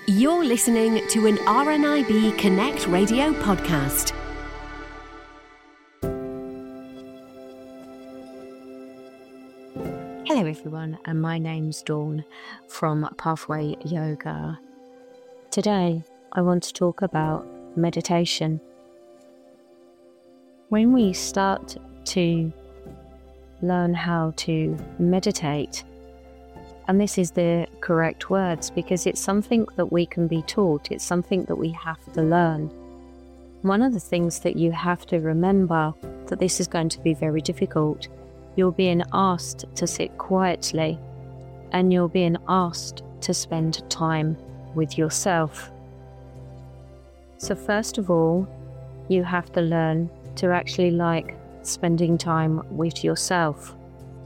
You're listening to an RNIB Connect Radio podcast. Hello everyone, and my name's Dawn from Pathway Yoga. Today I want to talk about meditation. When we start to learn how to meditate, and this is the correct words because it's something that we can be taught, it's something that we have to learn. One of the things that you have to remember that this is going to be very difficult. You're being asked to sit quietly and you're being asked to spend time with yourself. So first of all, you have to learn to actually like spending time with yourself.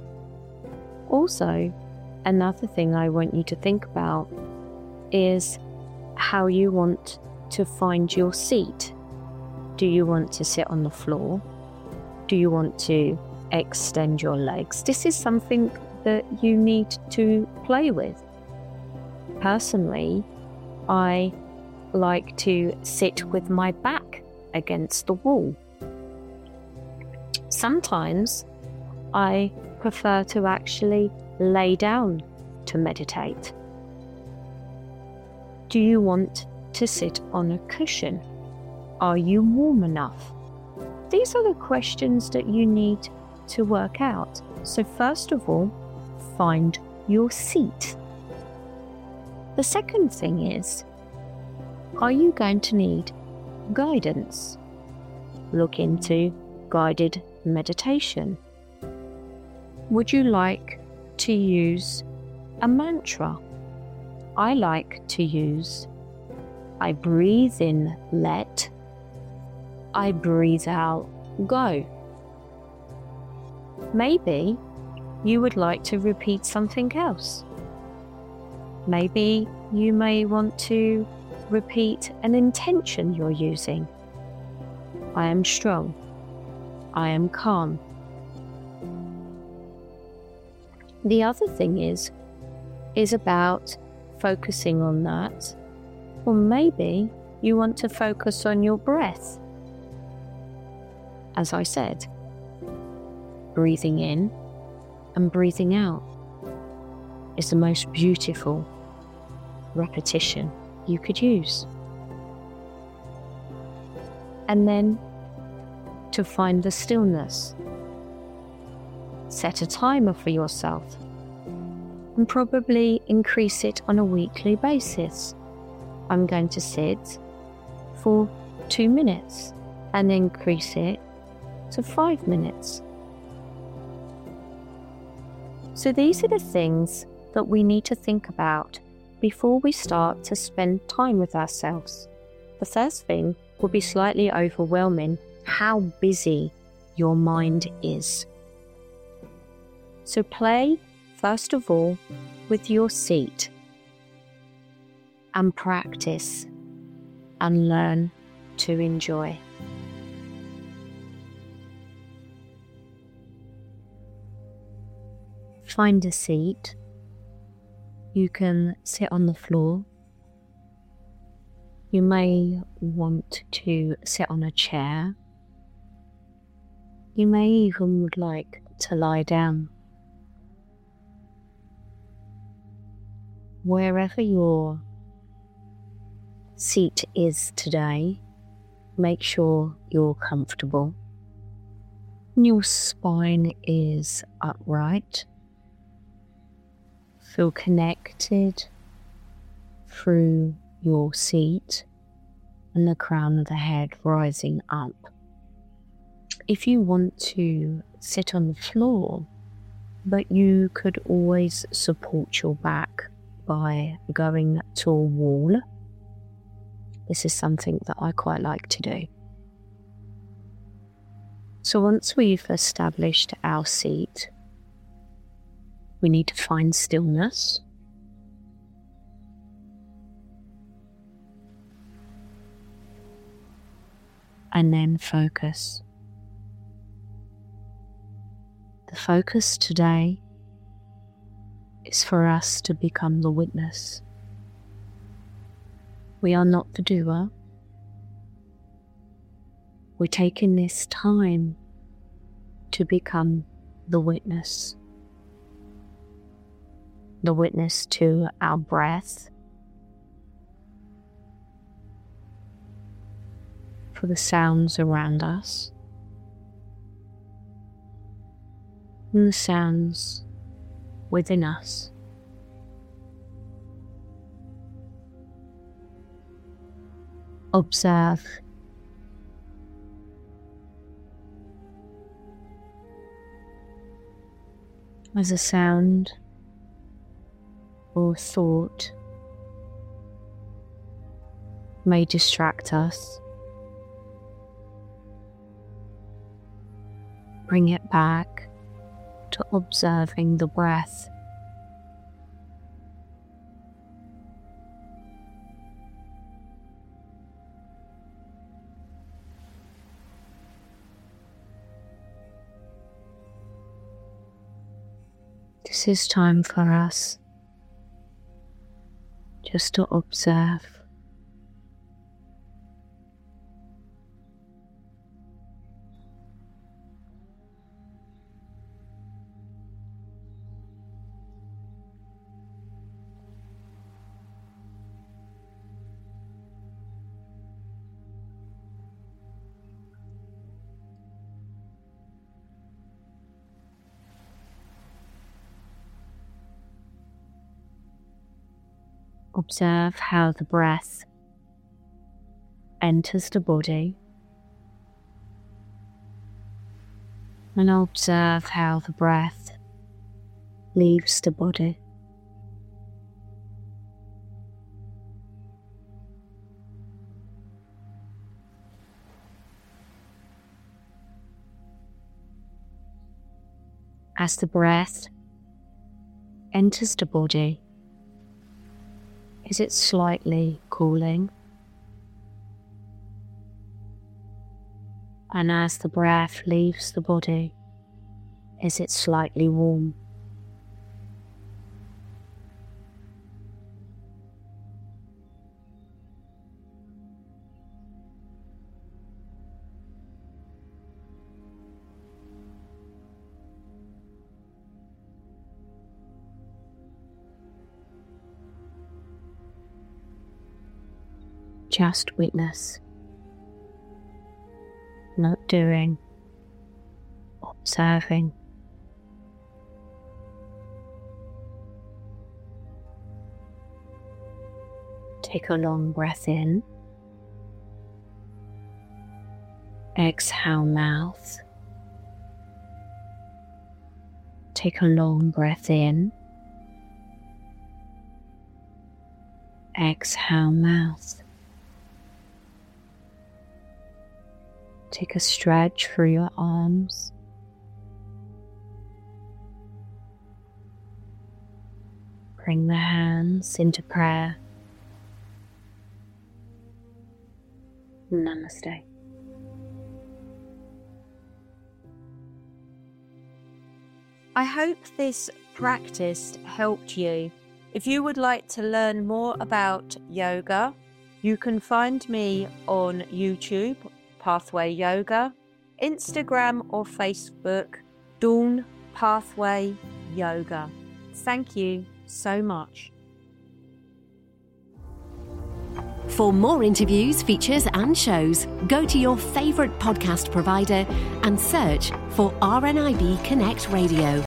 Also, another thing I want you to think about is how you want to find your seat. Do you want to sit on the floor? Do you want to extend your legs? This is something that you need to play with. Personally, I like to sit with my back against the wall. Sometimes I prefer to actually lay down to meditate. Do you want to sit on a cushion? Are you warm enough? These are the questions that you need to work out. So first of all, find your seat. The second thing is, are you going to need guidance? Look into guided meditation. Would you like to use a mantra? I like to use, I breathe in, let, I breathe out, go. Maybe you would like to repeat something else. Maybe you may want to repeat an intention you're using. I am strong. I am calm. The other thing is about focusing on that. Or maybe you want to focus on your breath. As I said, breathing in and breathing out is the most beautiful repetition you could use. And then to find the stillness, set a timer for yourself and probably increase it on a weekly basis. I'm going to sit for 2 minutes and increase it to 5 minutes. So these are the things that we need to think about before we start to spend time with ourselves. The first thing will be slightly overwhelming, how busy your mind is. So play, first of all, with your seat and practice and learn to enjoy. Find a seat. You can sit on the floor. You may want to sit on a chair. You may even would like to lie down. Wherever your seat is today, make sure you're comfortable. Your spine is upright. Feel connected through your seat and the crown of the head rising up. If you want to sit on the floor, but you could always support your back by going to a wall. This is something that I quite like to do. So once we've established our seat, we need to find stillness. And then focus. The focus today is for us to become the witness. We are not the doer. We're taking this time to become the witness to our breath, for the sounds around us, and the sounds within us. Observe. As a sound or thought may distract us, bring it back to observing the breath. This is time for us just to observe. Observe how the breath enters the body, and observe how the breath leaves the body. As the breath enters the body, is it slightly cooling? And as the breath leaves the body, is it slightly warm? Just witness, not doing, observing. Take a long breath in, exhale mouth. Take a long breath in, exhale mouth. Take a stretch through your arms. Bring the hands into prayer. Namaste. I hope this practice helped you. If you would like to learn more about yoga, you can find me on YouTube, Pathway Yoga, Instagram or Facebook, Dawn Pathway Yoga. Thank you so much. For more interviews, features and shows, go to your favourite podcast provider and search for RNIB Connect Radio.